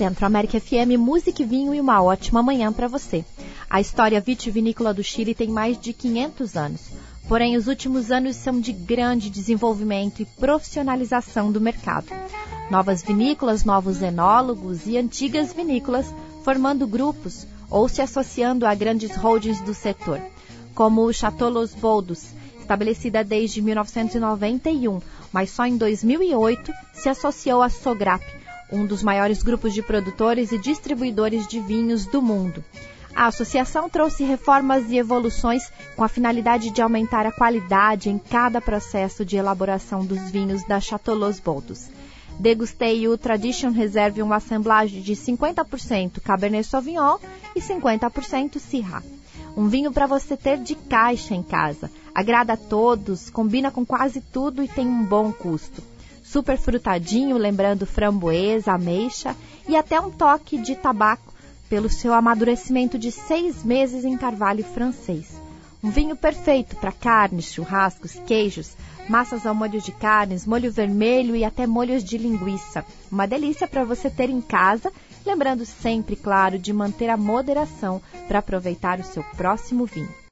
Centro América FM, música e vinho e uma ótima manhã para você. A história vitivinícola do Chile tem mais de 500 anos. Porém, os últimos anos são de grande desenvolvimento e profissionalização do mercado. Novas vinícolas, novos enólogos e antigas vinícolas formando grupos ou se associando a grandes holdings do setor, como o Château Los Boldos, estabelecida desde 1991, mas só em 2008 se associou à Sograp, um dos maiores grupos de produtores e distribuidores de vinhos do mundo. A associação trouxe reformas e evoluções com a finalidade de aumentar a qualidade em cada processo de elaboração dos vinhos da Château Los Boldos. Degustei o Tradition Reserve, uma assemblagem de 50% Cabernet Sauvignon e 50% Syrah. Um vinho para você ter de caixa em casa. Agrada a todos, combina com quase tudo e tem um bom custo. Super frutadinho, lembrando framboesa, ameixa e até um toque de tabaco pelo seu amadurecimento de 6 meses em carvalho francês. Um vinho perfeito para carnes, churrascos, queijos, massas ao molho de carnes, molho vermelho e até molhos de linguiça. Uma delícia para você ter em casa, lembrando sempre, claro, de manter a moderação para aproveitar o seu próximo vinho.